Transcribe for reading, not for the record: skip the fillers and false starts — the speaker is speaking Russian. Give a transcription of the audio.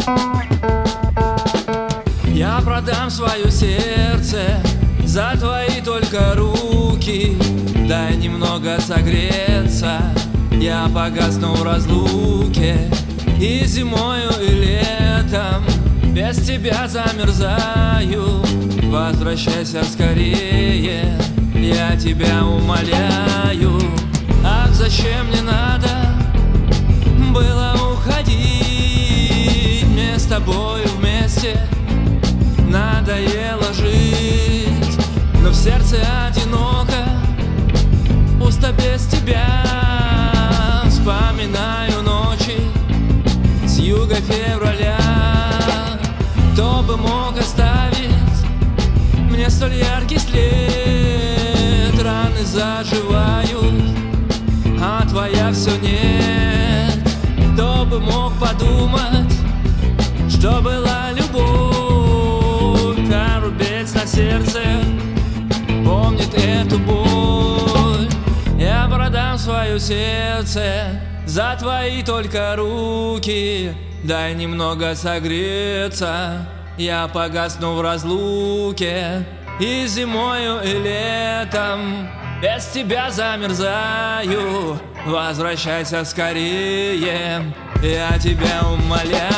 Я продам свое сердце за твои только руки. Дай немного согреться, я погасну в разлуке. И зимою, и летом без тебя замерзаю. Возвращайся скорее, я тебя умоляю. Ах, зачем мне надо было уходить? Мне с тобою вместе надоело жить, но в сердце одиноко, пусто без тебя. Вспоминаю ночи с юга февраля. Кто бы мог оставить мне столь яркий след? Раны заживают, а твоя все нет. Кто бы мог подумать, что была любовь? Там рубец на сердце помнит эту боль. Я продам свое сердце за твои только руки. Дай немного согреться, я погасну в разлуке. И зимою, и летом без тебя замерзаю. Возвращайся скорее, я тебя умоляю.